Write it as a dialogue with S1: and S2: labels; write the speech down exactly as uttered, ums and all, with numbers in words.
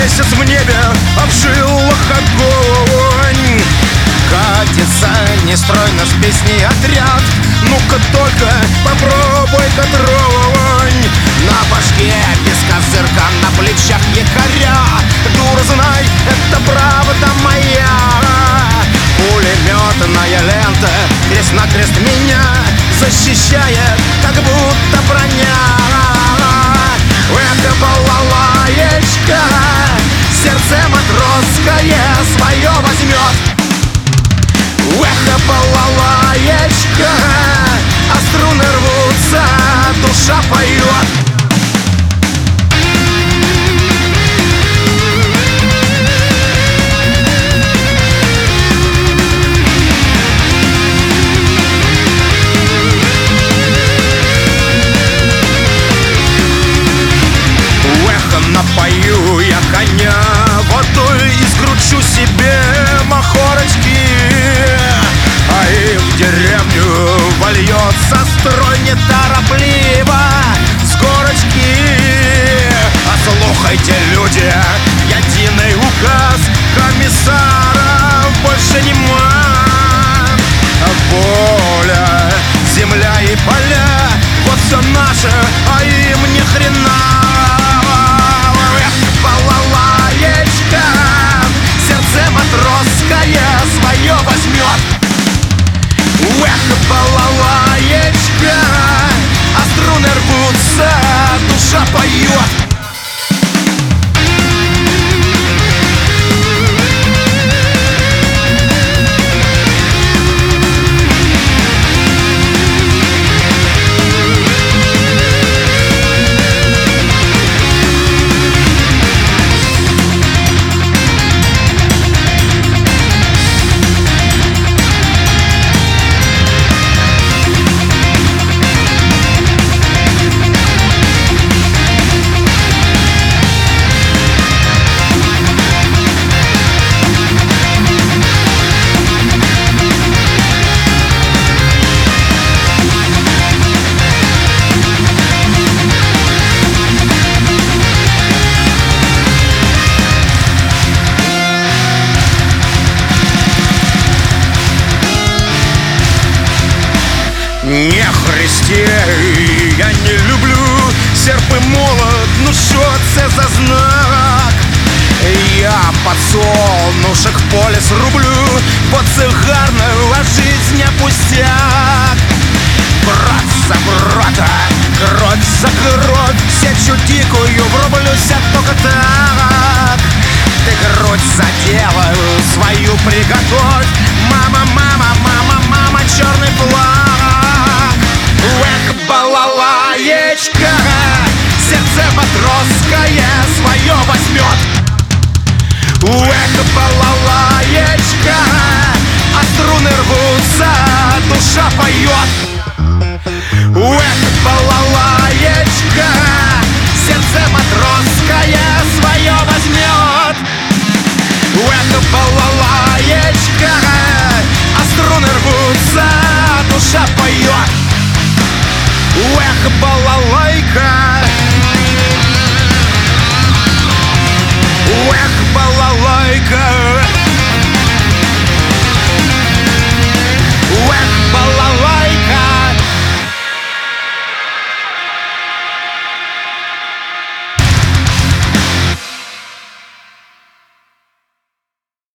S1: месяц в небе обжил огонь. Катится нестройно с песней отряд. Ну-ка только попробуй-ка тронь. На башке без козырка, на плечах якоря. Дура, знай, это правда моя. Пулеметная лента крест-накрест меня защищает, как будто броня. Эх, балалаечка, сердце матросское свое возьмет. Эх, балалаечка, а струны рвутся, душа поет. Напою я коня водой и скручу себе махорочки, а и в деревню вольется строй неторопливо с горочки. А слухайте, люди, единый указ комиссара больше нема. Воля, земля и поля, вот все наше, а им ни хрена. Балалаечка, сердце матросское свое возьмет. Эх, балалаечка, а струны рвутся, душа поет. Не хрести, я не люблю серп и молот, ну що це за знак? Я подсолнушек в поле срублю, бо це гарно, а жизнь пустяк. Брат за брата, кровь за кровь, сечу дикую, врублюся только так. Ты грудь заделаю свою приготовь, мама, мама, мама, мама, черный флаг. Эх, балалаечка, сердце матросское свое возьмет. Эх, балалаечка, а струны рвутся, душа поет. Эх, балалаечка, сердце матросское свое возьмет. Эх, балалаечка, а струны рвутся, душа поет. Эх, балалайка.